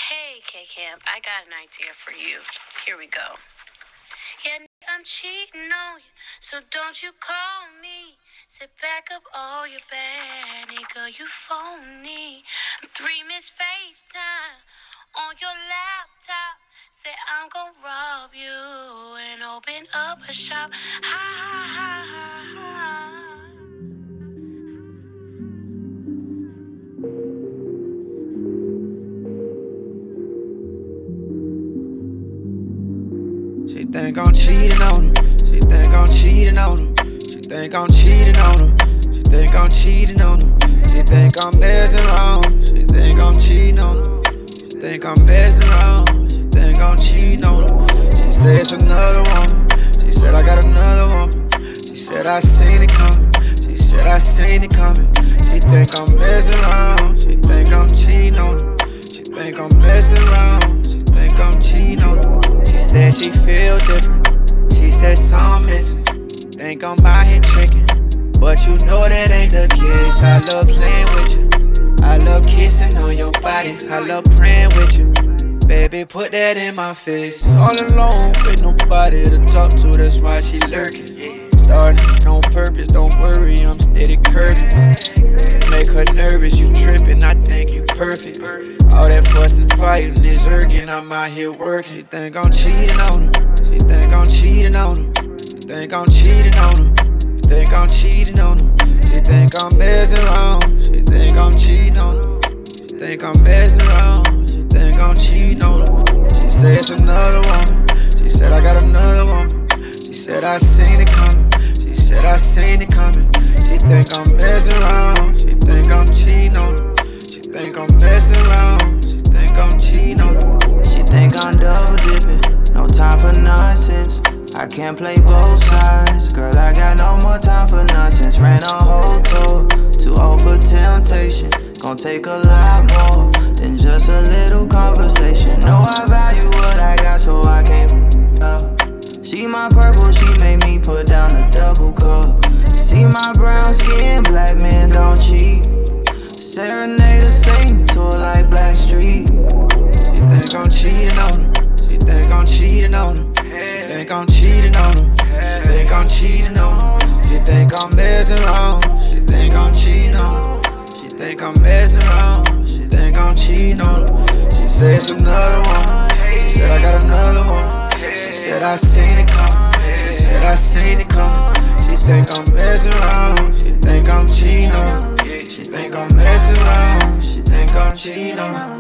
Hey, K-Camp, I got an idea for you. Here we go. Yeah, I'm cheating on you, so don't you call me. Sit back up, all your bad, nigga, you phony. I'm 3 minutes FaceTime on your laptop. Say I'm gonna rob you and open up a shop. Ha ha ha ha ha. She think I'm cheating on her. She think I'm cheating on her. She think I'm cheating on her. She think I'm cheating on her. She think I'm messing around. She think I'm cheating on her. She think I'm messing around. She think I'm cheating on her. She said it's another one. She said I got another one. She said I seen it coming. She said I seen it coming. She think I'm messing around. She think I'm cheating on her. She think I'm messing around. She think I'm cheating on her. She said she feel different. She said something missing. Think I'm out here tricking, but you know that ain't the case. I love playing with you. I love kissing on your body. I love praying with you. Baby, put that in my face. All alone with nobody to talk to, that's why she lurking. Starting on purpose, don't worry, I'm steady curving. Make her nervous, you tripping, I think you perfect. All that fuss and fighting is irking, I'm out here working. She think I'm cheating on her. She think I'm cheating on her. She think I'm cheating on her. She think I'm cheating on her. She think I'm messing around. She think I'm cheating on her. She think I'm messing around. She think I'm cheating on her. She said it's another one. She said I got another one. She said I seen it coming. She said I seen it coming. She think I'm messing around. She think I'm cheating on her. She think I'm messing around. She think I'm cheating on her. She think I'm double dipping. No time for nonsense. I can't play both sides. Girl, I got no more time for nonsense. Ran a whole tour. Too old for temptation. Gon' take a lot more than just a little conversation. Know I value what I got, so I can't up. See my purple, she made me put down a double cup. See my brown skin, black men don't cheat. Serenade the same tour like Blackstreet. She think I'm cheating on her. She think I'm cheating on her. She think I'm cheating on her. She think I'm cheating on her. She think I'm messing around. She think I'm cheating on her. She think I'm messing around. She think I'm cheating on her. She said it's another one. She said I got another one. She said I seen it coming. She said I seen it coming. She think I'm messing around. She think I'm cheating on her. She think I'm messing around. She think I'm cheating on her.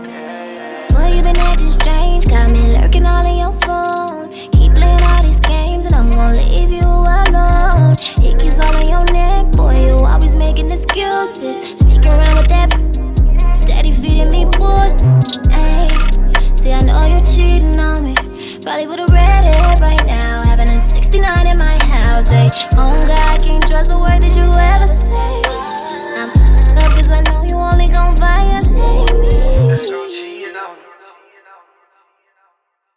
Boy, you been acting strange, got me lurking all in your phone. Keep playing all these games and I'm gon' leave you alone. Hickeys all on your neck, boy, you always making excuses. Sneaking around with that steady feeding me boys. Ayy, see I know you're cheating on me. Probably would've read it right now, having a 69 in my house. Ayy, oh God, can't trust a word that you have.